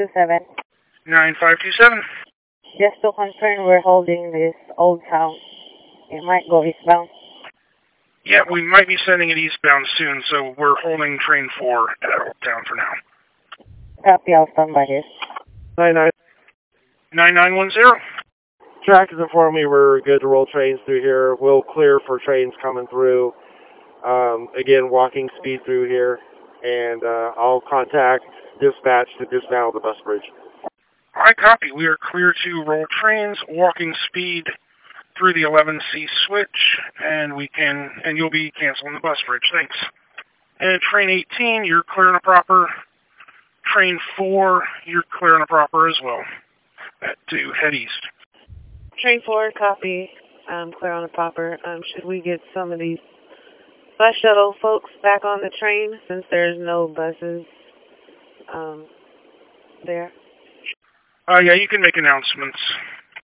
9527. 9527. Just to confirm, we're holding this Old Town. It might go eastbound. Yeah, we might be sending it eastbound soon, so we're holding train 4 at Old Town for now. Copy, I'll stand by here. 9910. Track has informed me we're good to roll trains through here. We'll clear for trains coming through. Again, walking speed through here. And I'll contact dispatch to dismantle the bus bridge. I copy. We are clear to roll trains, walking speed through the 11C switch, and you'll be canceling the bus bridge. Thanks. And train 18, you're clear and proper. Train 4, you're clear and proper as well. To head east. Train 4, copy. Clear on the proper. Should we get some of these bus shuttle folks back on the train since there's no buses there? Yeah, you can make announcements.